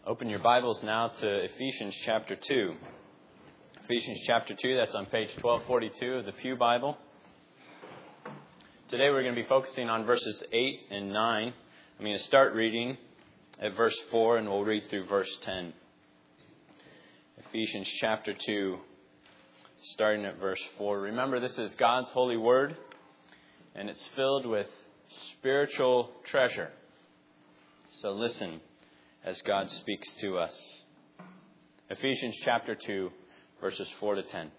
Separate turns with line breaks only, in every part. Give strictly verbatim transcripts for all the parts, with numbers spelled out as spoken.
Open your Bibles now to Ephesians chapter two. Ephesians chapter two, that's on page twelve forty-two of the Pew Bible. Today we're going to be focusing on verses eight and nine. I'm going to start reading at verse four and we'll read through verse ten. Ephesians chapter two, starting at verse four. Remember, this is God's holy word, and it's filled with spiritual treasure. So listen as God speaks to us. Ephesians chapter two, verses four to ten.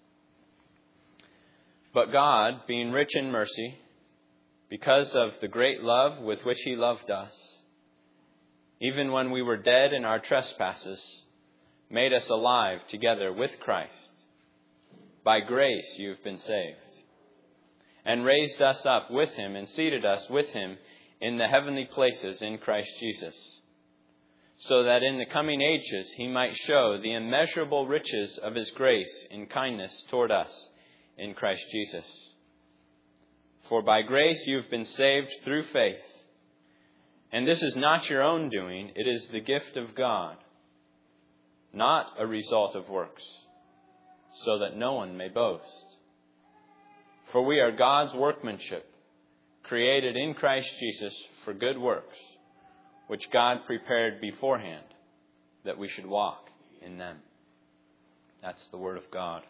But God, being rich in mercy, because of the great love with which He loved us, even when we were dead in our trespasses, made us alive together with Christ. By grace you've been saved, and raised us up with Him and seated us with Him in the heavenly places in Christ Jesus, so that in the coming ages He might show the immeasurable riches of His grace in kindness toward us in Christ Jesus. For by grace you've been saved through faith. And this is not your own doing, it is the gift of God, not a result of works, so that no one may boast. For we are God's workmanship, created in Christ Jesus for good works, which God prepared beforehand that we should walk in them. That's the word of God.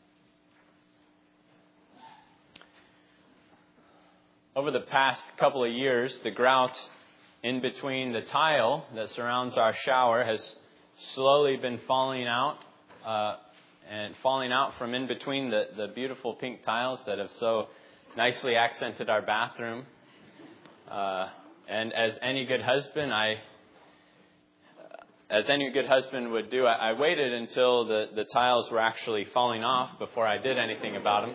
Over the past couple of years, the grout in between the tile that surrounds our shower has slowly been falling out, uh, and falling out from in between the, the beautiful pink tiles that have so nicely accented our bathroom. Uh, And as any good husband, I, as any good husband would do, I, I waited until the, the tiles were actually falling off before I did anything about them.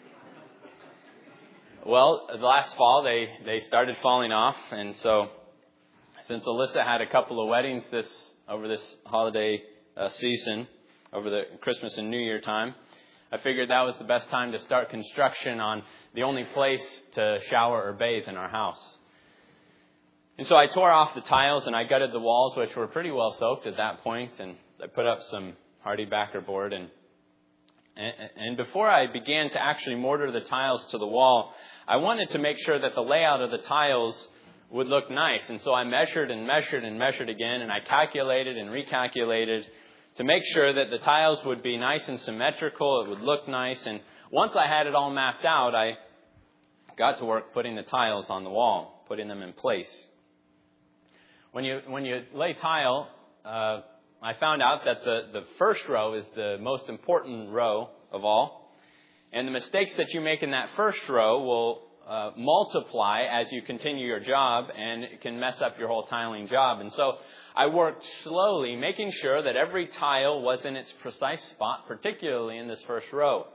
Well, last fall they, they started falling off, and so since Alyssa had a couple of weddings this over this holiday uh, season, over the Christmas and New Year time, I figured that was the best time to start construction on the only place to shower or bathe in our house. And so I tore off the tiles and I gutted the walls, which were pretty well soaked at that point, and I put up some hardy backer board. And, and and before I began to actually mortar the tiles to the wall, I wanted to make sure that the layout of the tiles would look nice. And so I measured and measured and measured again, and I calculated and recalculated to make sure that the tiles would be nice and symmetrical, it would look nice. And once I had it all mapped out, I got to work putting the tiles on the wall, putting them in place. When you when you lay tile, uh, I found out that the, the first row is the most important row of all. And the mistakes that you make in that first row will uh, multiply as you continue your job, and it can mess up your whole tiling job. And so I worked slowly, making sure that every tile was in its precise spot, particularly in this first row.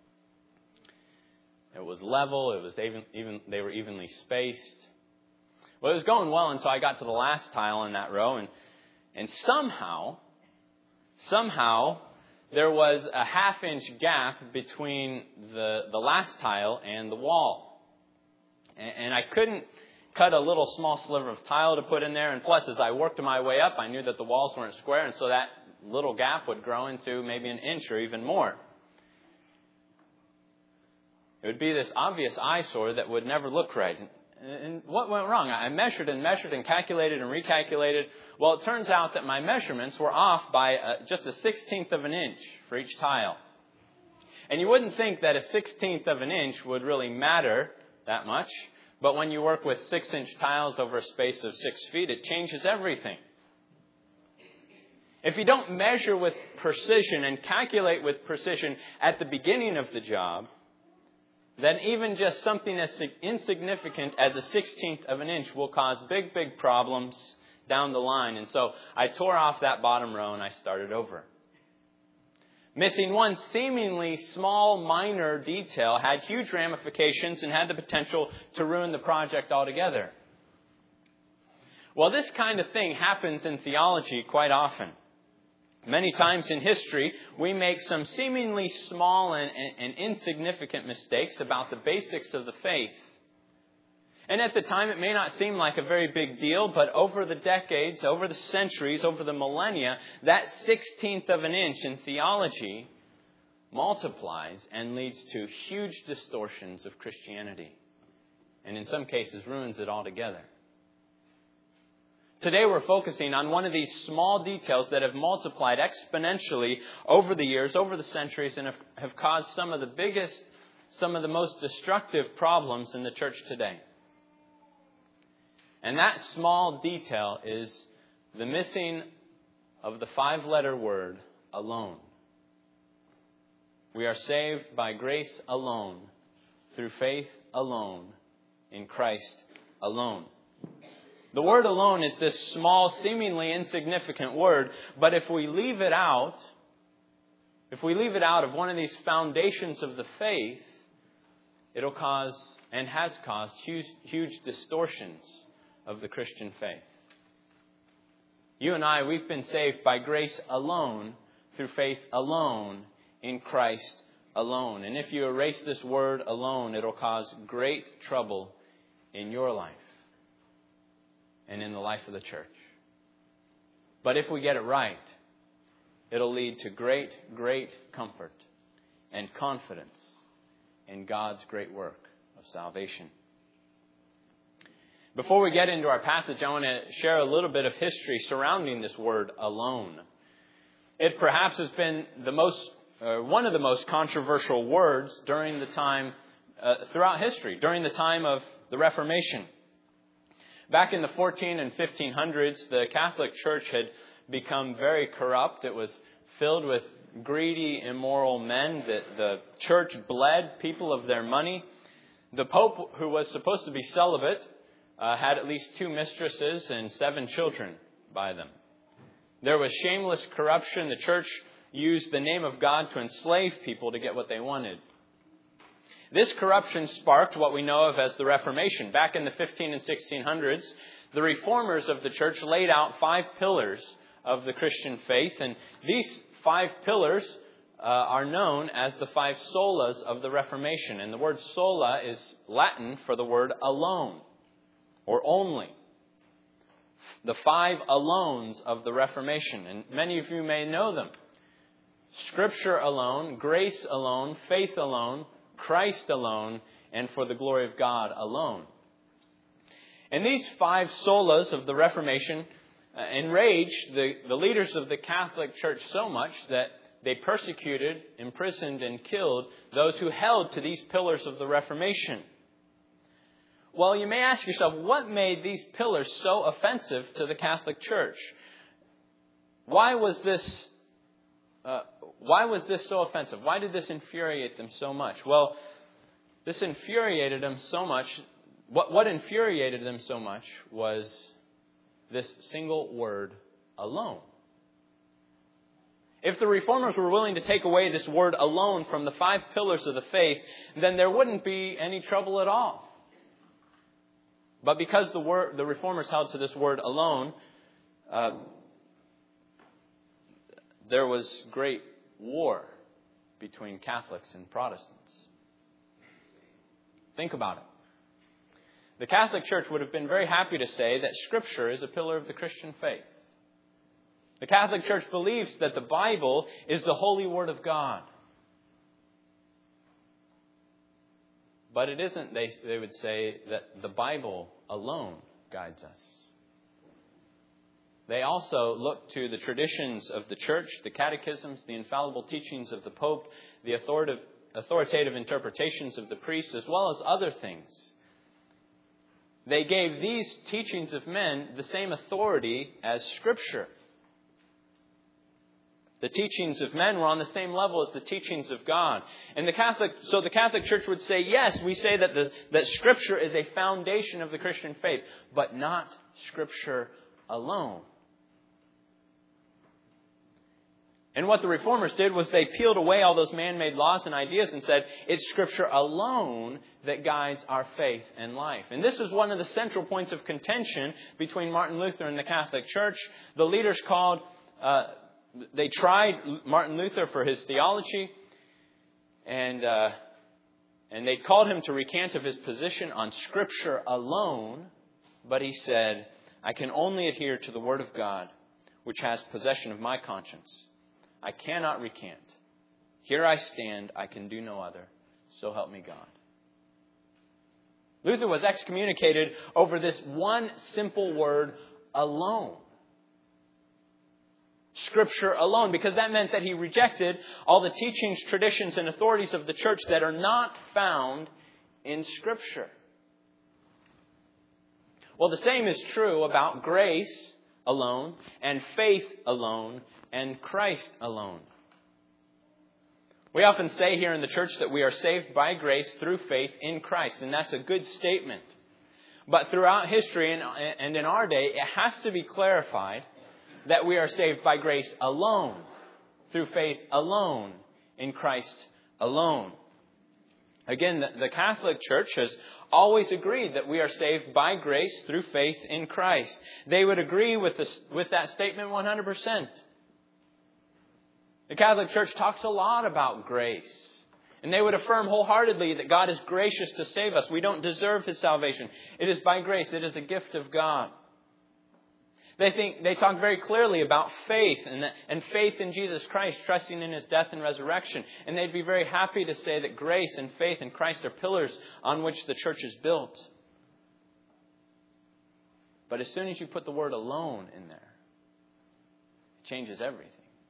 It was level, it was even, even they were evenly spaced. Well, it was going well until I got to the last tile in that row, and and somehow, somehow, there was a half-inch gap between the, the last tile and the wall. And, and I couldn't cut a little small sliver of tile to put in there, and plus, as I worked my way up, I knew that the walls weren't square, and so that little gap would grow into maybe an inch or even more. It would be this obvious eyesore that would never look right. And what went wrong? I measured and measured and calculated and recalculated. Well, it turns out that my measurements were off by uh, just a sixteenth of an inch for each tile. And you wouldn't think that a sixteenth of an inch would really matter that much. But when you work with six-inch tiles over a space of six feet, it changes everything. If you don't measure with precision and calculate with precision at the beginning of the job, then even just something as insignificant as a sixteenth of an inch will cause big, big problems down the line. And so I tore off that bottom row and I started over. Missing one seemingly small, minor detail had huge ramifications and had the potential to ruin the project altogether. Well, this kind of thing happens in theology quite often. Many times in history, we make some seemingly small and, and, and insignificant mistakes about the basics of the faith. And at the time, it may not seem like a very big deal, but over the decades, over the centuries, over the millennia, that sixteenth of an inch in theology multiplies and leads to huge distortions of Christianity. And in some cases, ruins it altogether. Today we're focusing on one of these small details that have multiplied exponentially over the years, over the centuries, and have, have caused some of the biggest, some of the most destructive problems in the church today. And that small detail is the missing of the five-letter word, alone. We are saved by grace alone, through faith alone, in Christ alone. The word alone is this small, seemingly insignificant word, but if we leave it out, if we leave it out of one of these foundations of the faith, it'll cause, and has caused, huge, huge distortions of the Christian faith. You and I, we've been saved by grace alone, through faith alone, in Christ alone. And if you erase this word alone, it'll cause great trouble in your life and in the life of the church. But if we get it right, it'll lead to great, great comfort and confidence in God's great work of salvation. Before we get into our passage, I want to share a little bit of history surrounding this word alone. It perhaps has been the most, uh, one of the most controversial words during the time, uh, throughout history, during the time of the Reformation. Back in the fourteen and fifteen hundreds, the Catholic Church had become very corrupt. It was filled with greedy, immoral men. The, the church bled people of their money. The Pope, who was supposed to be celibate, Uh, had at least two mistresses and seven children by them. There was shameless corruption. The church used the name of God to enslave people to get what they wanted. This corruption sparked what we know of as the Reformation. Back in the fifteen and sixteen hundreds, the reformers of the church laid out five pillars of the Christian faith. And these five pillars uh, are known as the five solas of the Reformation. And the word sola is Latin for the word alone, or only. The five alones of the Reformation. And many of you may know them. Scripture alone, grace alone, faith alone, Christ alone, and for the glory of God alone. And these five solas of the Reformation uh, enraged the, the leaders of the Catholic Church so much that they persecuted, imprisoned, and killed those who held to these pillars of the Reformation. Well, you may ask yourself, what made these pillars so offensive to the Catholic Church? Why was this, uh, why was this so offensive? Why did this infuriate them so much? Well, this infuriated them so much. What, what infuriated them so much was this single word, alone. If the reformers were willing to take away this word alone from the five pillars of the faith, then there wouldn't be any trouble at all. But because the word, the reformers held to this word alone, uh, there was great war between Catholics and Protestants. Think about it. The Catholic Church would have been very happy to say that Scripture is a pillar of the Christian faith. The Catholic Church believes that the Bible is the holy Word of God. But it isn't, they, they would say, that the Bible alone guides us. They also look to the traditions of the church, the catechisms, the infallible teachings of the Pope, the authoritative, authoritative interpretations of the priests, as well as other things. They gave these teachings of men the same authority as Scripture. The teachings of men were on the same level as the teachings of God. And the Catholic, so the Catholic Church would say, yes, we say that the, that Scripture is a foundation of the Christian faith, but not Scripture alone. And what the reformers did was they peeled away all those man-made laws and ideas and said, it's Scripture alone that guides our faith and life. And this is one of the central points of contention between Martin Luther and the Catholic Church. The leaders called... Uh, They tried Martin Luther for his theology, and uh, And they called him to recant of his position on Scripture alone. But he said, I can only adhere to the Word of God, which has possession of my conscience. I cannot recant. Here I stand. I can do no other. So help me God. Luther was excommunicated over this one simple word, alone. Scripture alone, because that meant that he rejected all the teachings, traditions, and authorities of the church that are not found in Scripture. Well, the same is true about grace alone, and faith alone, and Christ alone. We often say here in the church that we are saved by grace through faith in Christ, and that's a good statement. But throughout history and in our day, it has to be clarified that we are saved by grace alone, through faith alone, in Christ alone. Again, the Catholic Church has always agreed that we are saved by grace through faith in Christ. They would agree with this, with that statement one hundred percent. The Catholic Church talks a lot about grace. And they would affirm wholeheartedly that God is gracious to save us. We don't deserve His salvation. It is by grace. It is a gift of God. They think they talk very clearly about faith and, that, and faith in Jesus Christ, trusting in His death and resurrection. And they'd be very happy to say that grace and faith in Christ are pillars on which the church is built. But as soon as you put the word alone in there, it changes everything.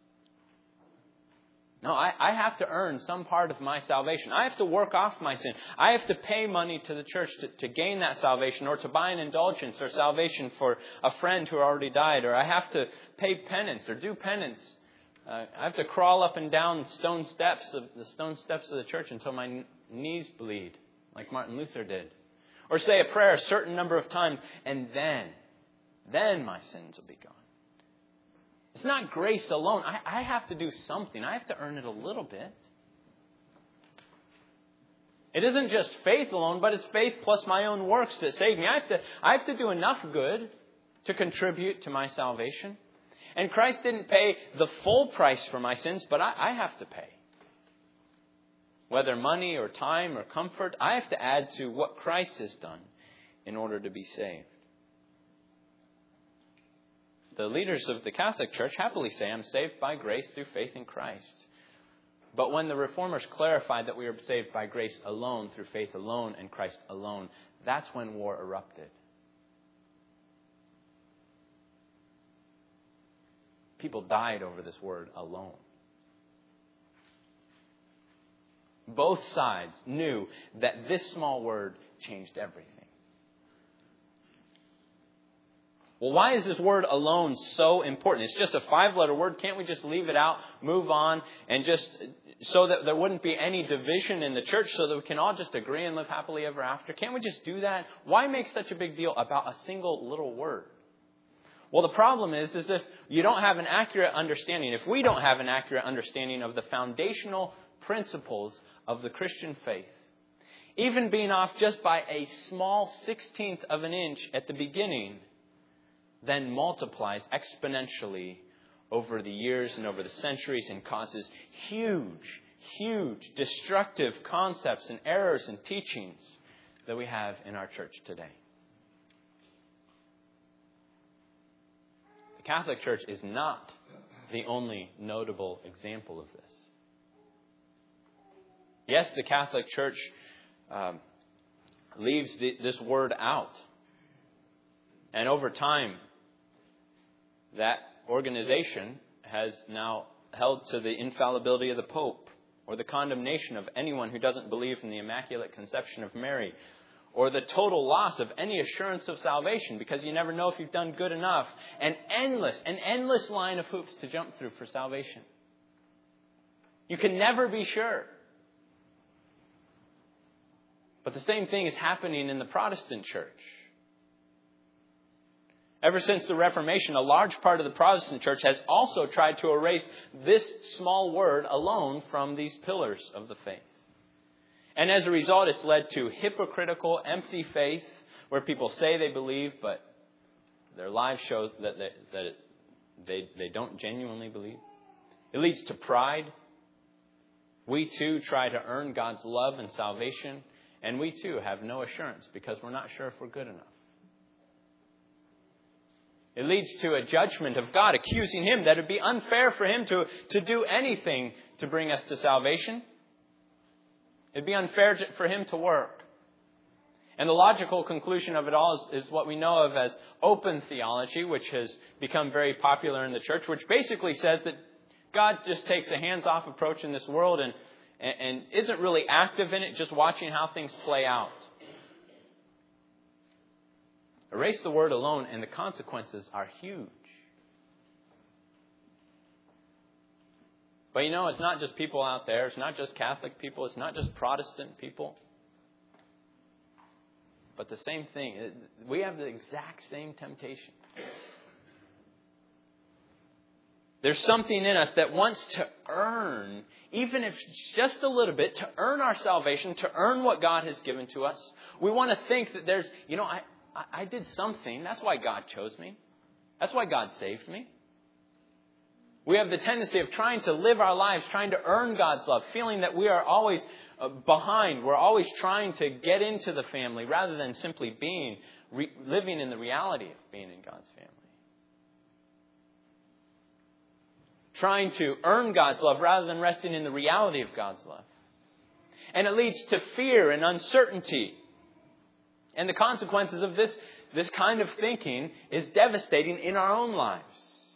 No, I, I have to earn some part of my salvation. I have to work off my sin. I have to pay money to the church to, to gain that salvation, or to buy an indulgence or salvation for a friend who already died. Or I have to pay penance or do penance. Uh, I have to crawl up and down stone steps of the stone steps of the church until my knees bleed, like Martin Luther did. Or say a prayer a certain number of times, and then, then my sins will be gone. It's not grace alone. I, I have to do something. I have to earn it a little bit. It isn't just faith alone, but it's faith plus my own works that save me. I have to, I have to do enough good to contribute to my salvation. And Christ didn't pay the full price for my sins, but I, I have to pay. Whether money or time or comfort, I have to add to what Christ has done in order to be saved. The leaders of the Catholic Church happily say, I'm saved by grace through faith in Christ. But when the Reformers clarified that we are saved by grace alone, through faith alone, and Christ alone, that's when war erupted. People died over this word alone. Both sides knew that this small word changed everything. Well, why is this word alone so important? It's just a five-letter word. Can't we just leave it out, move on, and just so that there wouldn't be any division in the church, so that we can all just agree and live happily ever after? Can't we just do that? Why make such a big deal about a single little word? Well, the problem is, is if you don't have an accurate understanding, if we don't have an accurate understanding of the foundational principles of the Christian faith, even being off just by a small sixteenth of an inch at the beginning, then multiplies exponentially over the years and over the centuries and causes huge, huge destructive concepts and errors and teachings that we have in our church today. The Catholic Church is not the only notable example of this. Yes, the Catholic Church um, leaves the, this word out. And over time, that organization has now held to the infallibility of the Pope, or the condemnation of anyone who doesn't believe in the Immaculate Conception of Mary, or the total loss of any assurance of salvation, because you never know if you've done good enough. An endless, an endless line of hoops to jump through for salvation. You can never be sure. But the same thing is happening in the Protestant church. Ever since the Reformation, a large part of the Protestant church has also tried to erase this small word alone from these pillars of the faith. And as a result, it's led to hypocritical, empty faith, where people say they believe, but their lives show that they, that they, they don't genuinely believe. It leads to pride. We too try to earn God's love and salvation, and we too have no assurance because we're not sure if we're good enough. It leads to a judgment of God, accusing Him that it would be unfair for Him to, to do anything to bring us to salvation. It would be unfair to, for Him to work. And the logical conclusion of it all is, is what we know of as open theology, which has become very popular in the church, which basically says that God just takes a hands-off approach in this world and, and, and isn't really active in it, just watching how things play out. Erase the word alone and the consequences are huge. But you know, it's not just people out there. It's not just Catholic people. It's not just Protestant people. But the same thing. We have the exact same temptation. There's something in us that wants to earn, even if just a little bit, to earn our salvation, to earn what God has given to us. We want to think that there's, you know, I, I, I did something. That's why God chose me. That's why God saved me. We have the tendency of trying to live our lives, trying to earn God's love, feeling that we are always behind. We're always trying to get into the family rather than simply being, re- living in the reality of being in God's family. Trying to earn God's love rather than resting in the reality of God's love. And it leads to fear and uncertainty. And the consequences of this, this kind of thinking is devastating in our own lives.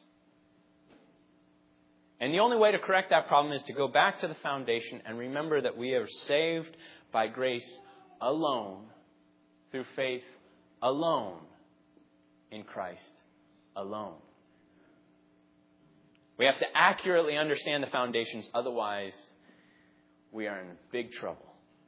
And the only way to correct that problem is to go back to the foundation and remember that we are saved by grace alone, through faith alone, in Christ alone. We have to accurately understand the foundations, otherwise we are in big trouble.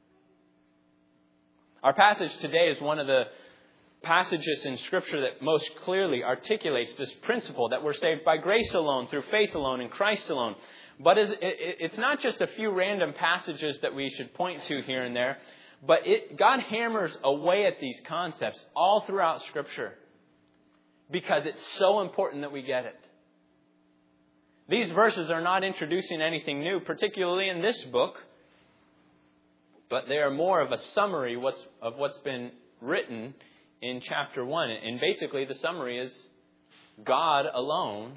Our passage today is one of the passages in Scripture that most clearly articulates this principle that we're saved by grace alone, through faith alone, in Christ alone. But it's not just a few random passages that we should point to here and there, but it, God hammers away at these concepts all throughout Scripture because it's so important that we get it. These verses are not introducing anything new, particularly in this book, but they are more of a summary what's, of what's been written in chapter one. And basically the summary is God alone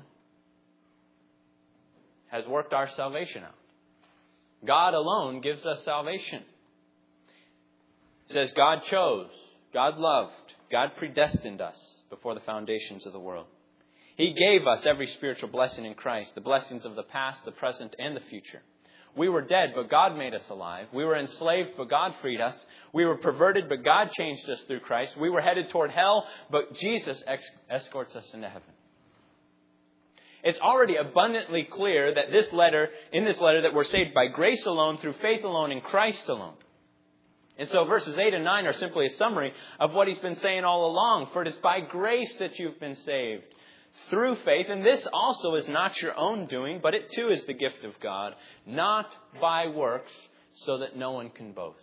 has worked our salvation out. God alone gives us salvation. It says God chose, God loved, God predestined us before the foundations of the world. He gave us every spiritual blessing in Christ, the blessings of the past, the present, and the future. We were dead, but God made us alive. We were enslaved, but God freed us. We were perverted, but God changed us through Christ. We were headed toward hell, but Jesus ex- escorts us into heaven. It's already abundantly clear that this letter, in this letter, that we're saved by grace alone, through faith alone, in Christ alone. And so verses eight and nine are simply a summary of what he's been saying all along. For it is by grace that you've been saved, through faith. And this also is not your own doing, but it too is the gift of God, not by works, so that no one can boast.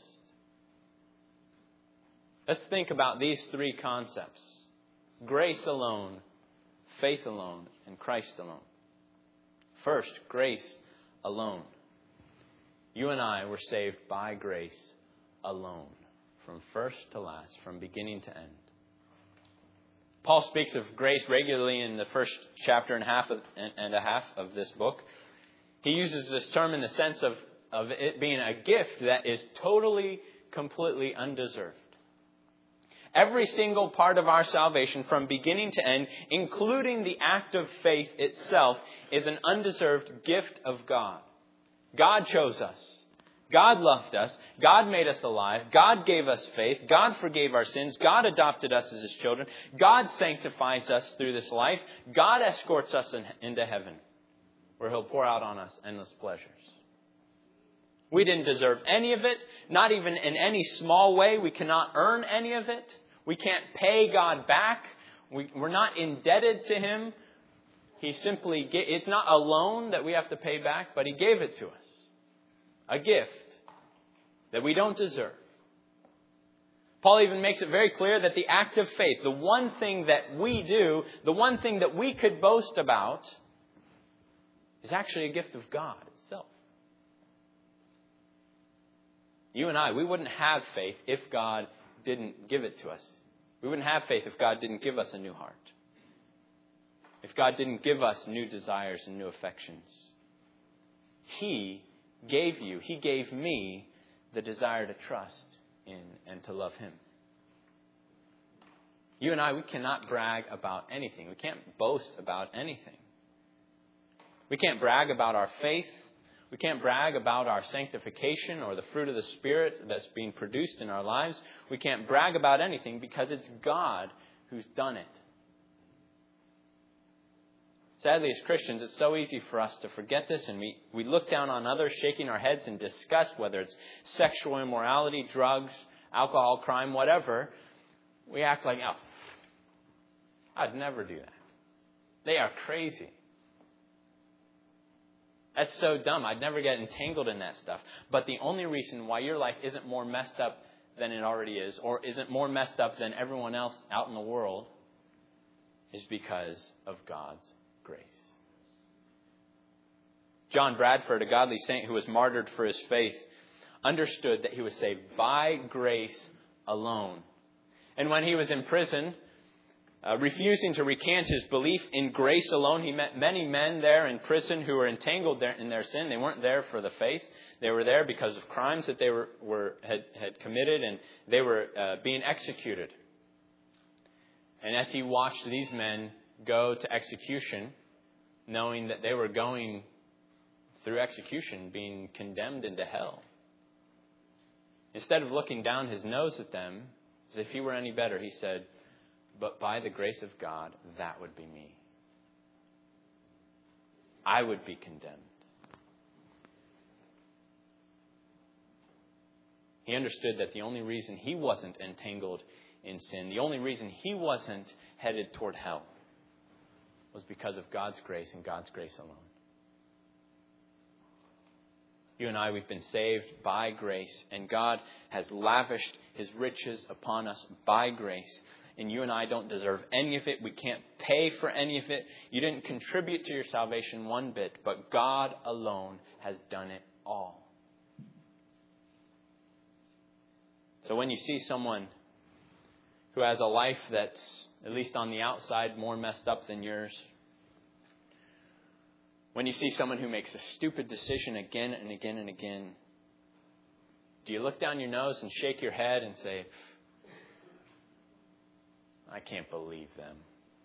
Let's think about these three concepts. Grace alone, faith alone, and Christ alone. First, grace alone. You and I were saved by grace alone, from first to last, from beginning to end. Paul speaks of grace regularly in the first chapter and, half of, and a half of this book. He uses this term in the sense of, of it being a gift that is totally, completely undeserved. Every single part of our salvation from beginning to end, including the act of faith itself, is an undeserved gift of God. God chose us. God loved us. God made us alive. God gave us faith. God forgave our sins. God adopted us as His children. God sanctifies us through this life. God escorts us in, into heaven, where He'll pour out on us endless pleasures. We didn't deserve any of it, not even in any small way. We cannot earn any of it. We can't pay God back. We, we're not indebted to Him. He simply, it's not a loan that we have to pay back, but He gave it to us. A gift that we don't deserve. Paul even makes it very clear that the act of faith, the one thing that we do, the one thing that we could boast about, is actually a gift of God itself. You and I, we wouldn't have faith if God didn't give it to us. We wouldn't have faith if God didn't give us a new heart. If God didn't give us new desires and new affections. He gave you, He gave me the desire to trust in and to love Him. You and I, we cannot brag about anything. We can't boast about anything. We can't brag about our faith. We can't brag about our sanctification or the fruit of the Spirit that's being produced in our lives. We can't brag about anything because it's God who's done it. Sadly, as Christians, it's so easy for us to forget this, and we, we look down on others, shaking our heads in disgust, whether it's sexual immorality, drugs, alcohol, crime, whatever. We act like, oh, I'd never do that. They are crazy. That's so dumb. I'd never get entangled in that stuff. But the only reason why your life isn't more messed up than it already is, or isn't more messed up than everyone else out in the world, is because of God's grace. John Bradford, a godly saint who was martyred for his faith, understood that he was saved by grace alone. And when he was in prison, Uh, refusing to recant his belief in grace alone, he met many men there in prison who were entangled there in their sin. They weren't there for the faith. They were there because of crimes that they were, were had, had committed, and they were uh, being executed. And as he watched these men go to execution, knowing that they were going through execution, being condemned into hell, instead of looking down his nose at them as if he were any better, he said, "But by the grace of God, that would be me. I would be condemned." He understood that the only reason he wasn't entangled in sin, the only reason he wasn't headed toward hell, was because of God's grace and God's grace alone. You and I, we've been saved by grace, and God has lavished His riches upon us by grace. And you and I don't deserve any of it. We can't pay for any of it. You didn't contribute to your salvation one bit, but God alone has done it all. So when you see someone who has a life that's, at least on the outside, more messed up than yours, when you see someone who makes a stupid decision again and again and again, do you look down your nose and shake your head and say, "I can't believe them"?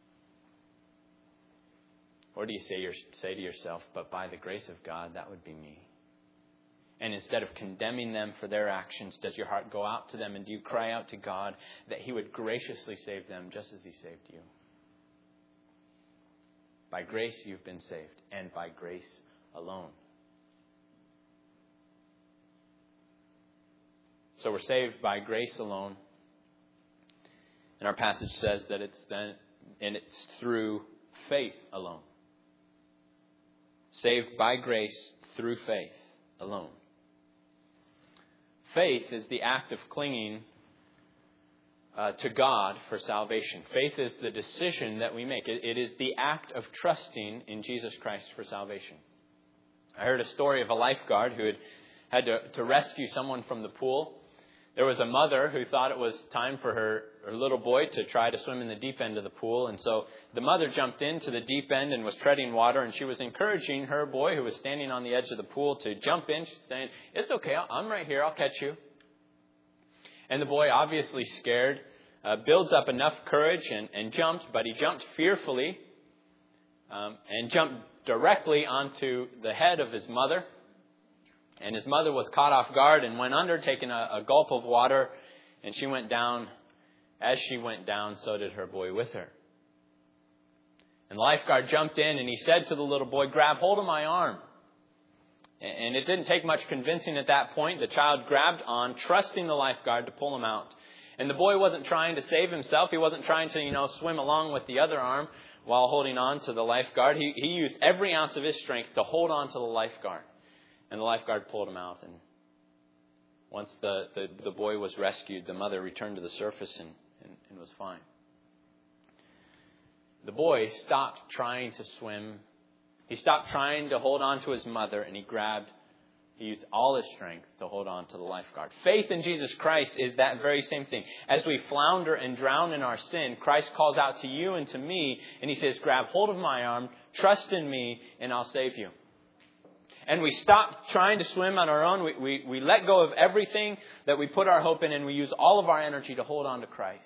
Or do you say, say to yourself, "But by the grace of God, that would be me"? And instead of condemning them for their actions, does your heart go out to them, and do you cry out to God that He would graciously save them just as He saved you? By grace you've been saved, and by grace alone. So we're saved by grace alone. And our passage says that it's then, and it's through faith alone. Saved by grace through faith alone. Faith is the act of clinging uh, to God for salvation. Faith is the decision that we make. It, it is the act of trusting in Jesus Christ for salvation. I heard a story of a lifeguard who had had to, to rescue someone from the pool. There was a mother who thought it was time for her, her little boy to try to swim in the deep end of the pool. And so the mother jumped into the deep end and was treading water. And she was encouraging her boy, who was standing on the edge of the pool, to jump in. She's saying, "It's okay. I'm right here. I'll catch you." And the boy, obviously scared, uh, builds up enough courage and, and jumped. But he jumped fearfully um, and jumped directly onto the head of his mother. And his mother was caught off guard and went under, taking a, a gulp of water. And she went down. As she went down, so did her boy with her. And the lifeguard jumped in and he said to the little boy, "Grab hold of my arm." And it didn't take much convincing at that point. The child grabbed on, trusting the lifeguard to pull him out. And the boy wasn't trying to save himself. He wasn't trying to, you know, swim along with the other arm while holding on to the lifeguard. He, he used every ounce of his strength to hold on to the lifeguard. And the lifeguard pulled him out. And once the, the, the boy was rescued, the mother returned to the surface and, and, and was fine. The boy stopped trying to swim. He stopped trying to hold on to his mother, and he grabbed He used all his strength to hold on to the lifeguard. Faith in Jesus Christ is that very same thing. As we flounder and drown in our sin, Christ calls out to you and to me, and he says, grab hold of my arm, trust in me, and I'll save you. And we stop trying to swim on our own. We, we, we let go of everything that we put our hope in, and we use all of our energy to hold on to Christ.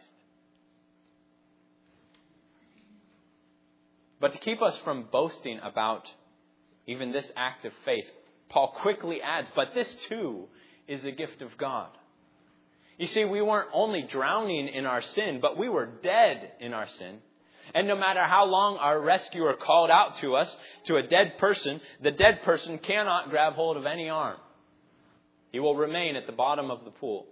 But to keep us from boasting about even this act of faith, Paul quickly adds, but this too is a gift of God. You see, we weren't only drowning in our sin, but we were dead in our sin. And no matter how long our rescuer called out to us, to a dead person, the dead person cannot grab hold of any arm. He will remain at the bottom of the pool.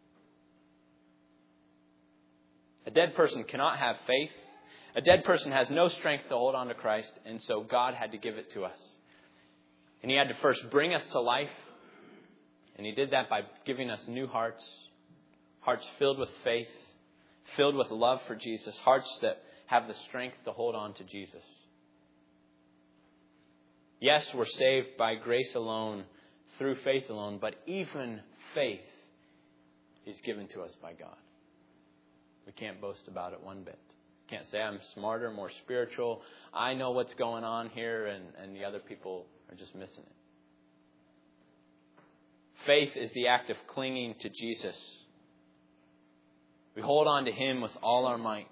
A dead person cannot have faith. A dead person has no strength to hold on to Christ, and so God had to give it to us. And he had to first bring us to life, and he did that by giving us new hearts, hearts filled with faith, filled with love for Jesus, hearts that have the strength to hold on to Jesus. Yes, we're saved by grace alone, through faith alone, but even faith is given to us by God. We can't boast about it one bit. Can't say I'm smarter, more spiritual. I know what's going on here, and, and the other people are just missing it. Faith is the act of clinging to Jesus. We hold on to him with all our might.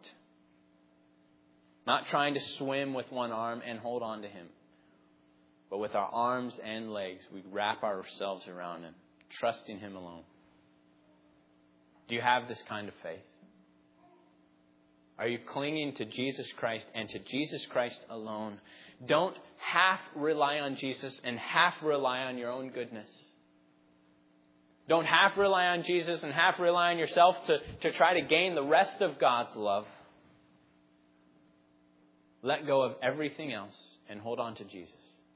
Not trying to swim with one arm and hold on to him. But with our arms and legs, we wrap ourselves around him, trusting him alone. Do you have this kind of faith? Are you clinging to Jesus Christ and to Jesus Christ alone? Don't half rely on Jesus and half rely on your own goodness. Don't half rely on Jesus and half rely on yourself to, to try to gain the rest of God's love. Let go of everything else and hold on to Jesus.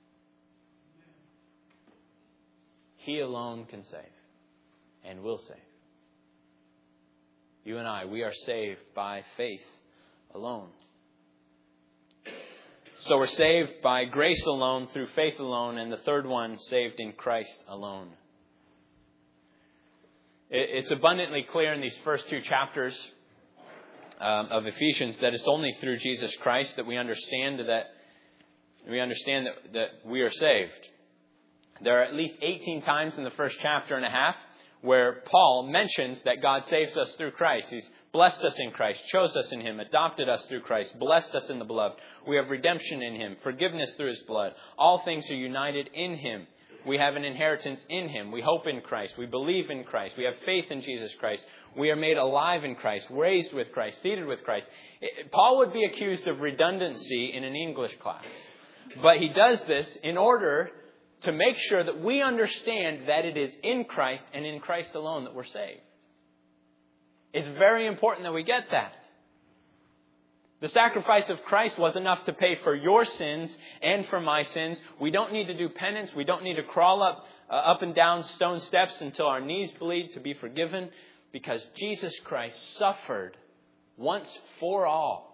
He alone can save and will save. You and I, we are saved by faith alone. So we're saved by grace alone, through faith alone, and the third one, saved in Christ alone. It's abundantly clear in these first two chapters um, of Ephesians that it's only through Jesus Christ that we understand that we understand that, that we are saved. There are at least eighteen times in the first chapter and a half where Paul mentions that God saves us through Christ. He's blessed us in Christ, chose us in him, adopted us through Christ, blessed us in the beloved. We have redemption in him, forgiveness through his blood. All things are united in him. We have an inheritance in him. We hope in Christ. We believe in Christ. We have faith in Jesus Christ. We are made alive in Christ, raised with Christ, seated with Christ. Paul would be accused of redundancy in an English class. But he does this in order to make sure that we understand that it is in Christ and in Christ alone that we're saved. It's very important that we get that. The sacrifice of Christ was enough to pay for your sins and for my sins. We don't need to do penance. We don't need to crawl up, uh, up and down stone steps until our knees bleed to be forgiven, because Jesus Christ suffered once for all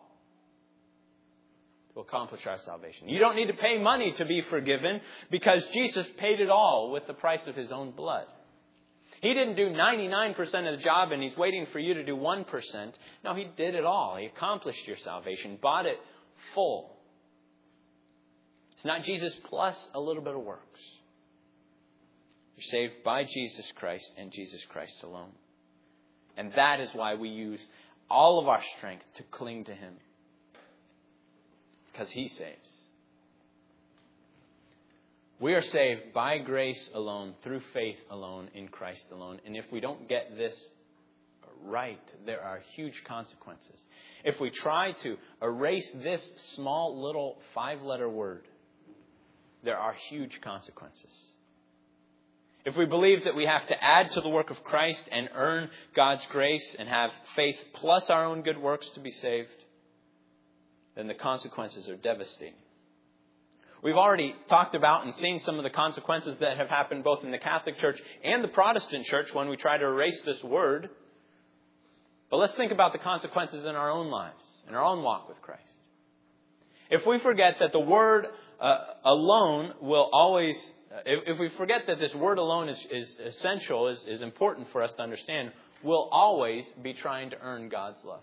to accomplish our salvation. You don't need to pay money to be forgiven, because Jesus paid it all with the price of his own blood. He didn't do ninety-nine percent of the job and he's waiting for you to do one percent. No, he did it all. He accomplished your salvation, bought it full. It's not Jesus plus a little bit of works. You're saved by Jesus Christ and Jesus Christ alone. And that is why we use all of our strength to cling to him. Because he saves. We are saved by grace alone, through faith alone, in Christ alone. And if we don't get this right, there are huge consequences. If we try to erase this small little five-letter word, there are huge consequences. If we believe that we have to add to the work of Christ and earn God's grace and have faith plus our own good works to be saved, then the consequences are devastating. We've already talked about and seen some of the consequences that have happened both in the Catholic Church and the Protestant Church when we try to erase this word. But let's think about the consequences in our own lives, in our own walk with Christ. If we forget that the word uh, alone will always if, if we forget that this word alone is, is essential, is, is important for us to understand, we'll always be trying to earn God's love.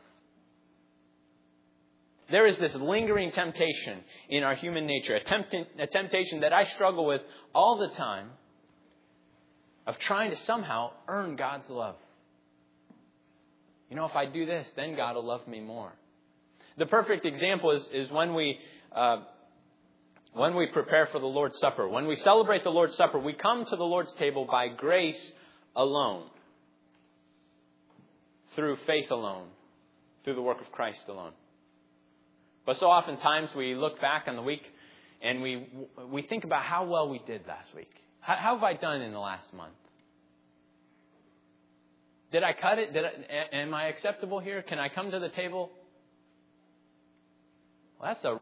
There is this lingering temptation in our human nature, a, tempt- a temptation that I struggle with all the time, of trying to somehow earn God's love. You know, if I do this, then God will love me more. The perfect example is, is when we uh, when we prepare for the Lord's Supper. When we celebrate the Lord's Supper, we come to the Lord's table by grace alone, through faith alone, through the work of Christ alone. But so oftentimes we look back on the week and we we think about how well we did last week. How, how have I done in the last month? Did I cut it? Did I, am I acceptable here? Can I come to the table? Well, that's a